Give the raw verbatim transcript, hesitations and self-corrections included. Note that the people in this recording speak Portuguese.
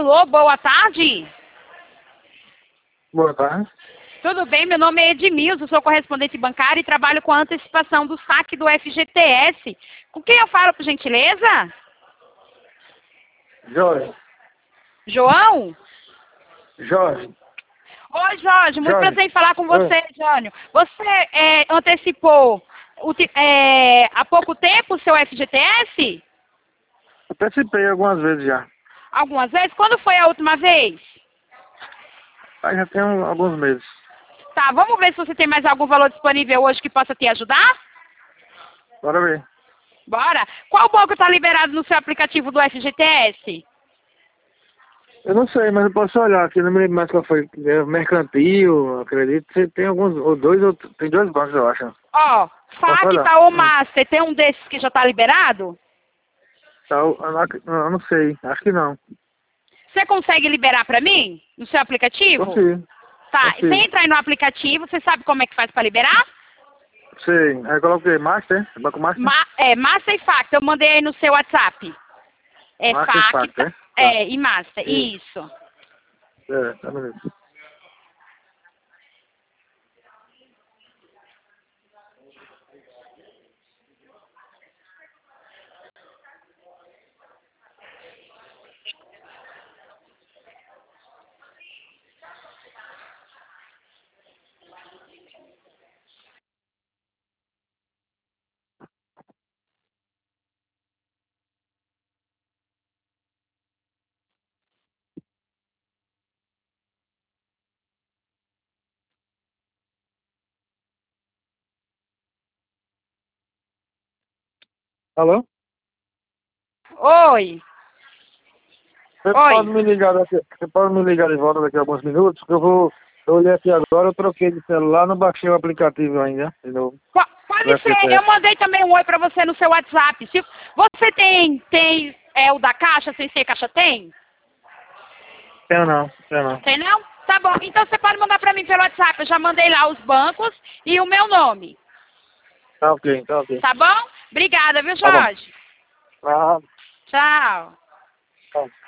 Alô, boa tarde. Boa tarde. Tudo bem? Meu nome é Edmilson, sou correspondente bancário e trabalho com a antecipação do saque do F G T S. Com quem eu falo, por gentileza? Jorge. João? Jorge. Oi, Jorge, muito Jorge. prazer em falar com Oi. você, Jânio. Você é, antecipou o ti- é, há pouco tempo o seu F G T S? Participei algumas vezes já. Algumas vezes? Quando foi a última vez? Aí já tem um- alguns meses. Tá, vamos ver se você tem mais algum valor disponível hoje que possa te ajudar? Bora ver. Bora. Qual banco está liberado no seu aplicativo do F G T S? Eu não sei, mas eu posso olhar aqui, não me lembro mais qual foi. É Mercantil, acredito. Você tem alguns, ou dois, ou tem dois bancos, eu acho. Ó, Posso olhar. Facta ou Hum. Master, tem um desses que já está liberado? Tá, eu, eu não ac- eu não sei, acho que não. Você consegue liberar para mim no seu aplicativo? Consigo. Tá, Consigo. você entra aí no aplicativo, você sabe como é que faz para liberar? Sei. Aí coloquei Master, Banco Master? Ma é, Master e Facta, eu mandei aí no seu WhatsApp. É Master e Facta, Facta, é? Tá. é, e Master, Isso. isso. É, tá beleza. Alô? Oi, Você pode oi. me ligar daqui, você pode me ligar de volta daqui a alguns minutos, que eu vou, eu olhei aqui agora, eu troquei de celular, não baixei o aplicativo ainda, de novo. Po- Do Pode ser, eu F G T S. mandei também um oi para você no seu WhatsApp. Se você tem, tem é, o da Caixa, sem ser Caixa tem? Tenho não, tenho não. Tem não? Tá bom, então você pode mandar para mim pelo WhatsApp, eu já mandei lá os bancos e o meu nome. Tá ok, tá ok. Tá bom? Obrigada, viu, Tá bom. Jorge? Ah, Tchau. tá.